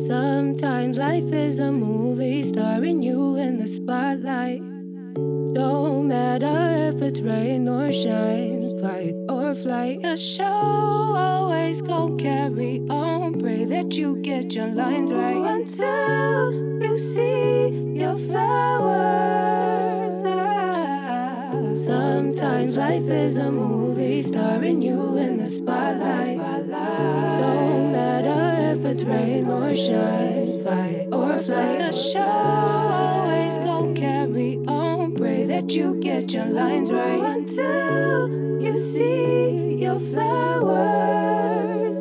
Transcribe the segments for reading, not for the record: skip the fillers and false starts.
Sometimes life is a movie starring you in the spotlight. Don't matter if it's rain or shine, fight or flight. The show always gon' carry on. Pray that you get your lines right until you see your flowers. Sometimes life is a movie starring you in the spotlight. Don't matter if it's rain or shine, fight or flight. The show always gon' carry on. Pray that you get your lines right until you see your flowers.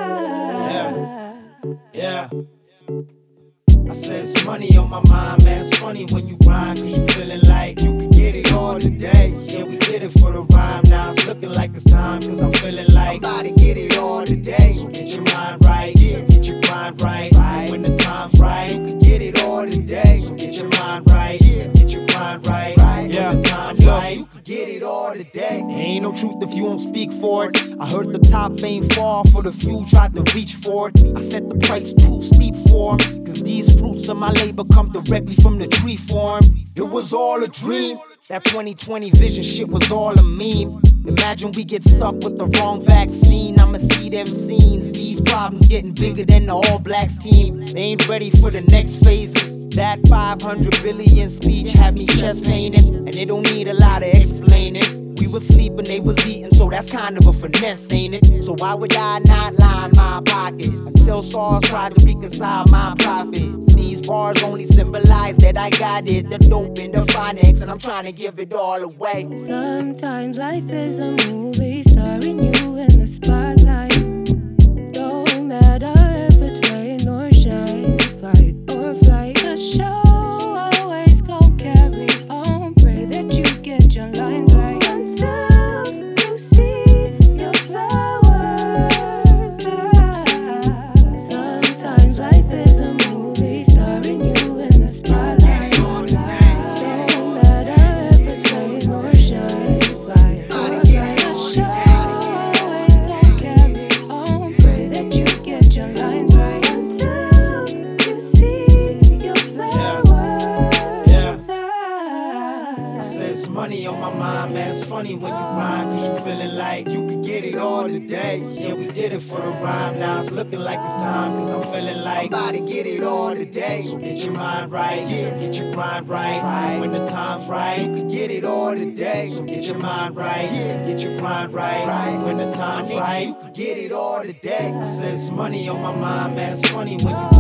Yeah. I said it's money on my mind, man. It's funny when you rhyme, cause you feeling like you could get it all today. Yeah, we did it for the rhyme, now it's looking like it's time, cause I'm feeling like I'm about to get it all today. So get your mind right, yeah, get your grind right. When the time's right, you could get it all today. So get your mind right, yeah, get your grind right. When the time's right, you could get it all today. Ain't no truth if you won't speak for it. I heard the top ain't far for the few tried to reach for it. I set the price too steep for 'em, cause these fruits of my labor come directly from the tree form. It was all a dream. That 2020 vision shit was all a meme. Imagine we get stuck with the wrong vaccine. I'ma see them scenes. These problems getting bigger than the All Blacks team. They ain't ready for the next phases. That 500 billion speech had me chest painting, and it don't need a lot of explaining. We was sleeping, they was eating, so that's kind of a finesse, ain't it? So why would I not line my pockets until SARS tried to reconcile my profits? These bars only symbolize that I got it, the dope in the phonics, and I'm trying to give it all away. Sometimes life is a movie starring you in the spotlight. Don't matter if it's rain or shine, fight or flight. The show always gon' carry on. Pray that you get your lines right until you see your flowers. Sometimes life is a movie starring you in the spotlight. Don't matter if it's rain or shine, fight or flight. The show always gon' carry on. Pray that you get your lines right until you see your flowers. I said it's money on my mind, man. It's funny when you rhyme, cause you feeling like you could get it all today. Yeah, we did it for the rhyme, now it's looking like it's time, cause I'm feeling like I'm about to get it all today. So get your mind right, yeah, get your grind right. When the time's right, you could get it all today. So get your mind right, yeah, get your grind right. When the time's right, you could get it all today. I said it's money on my mind, man. It's funny when you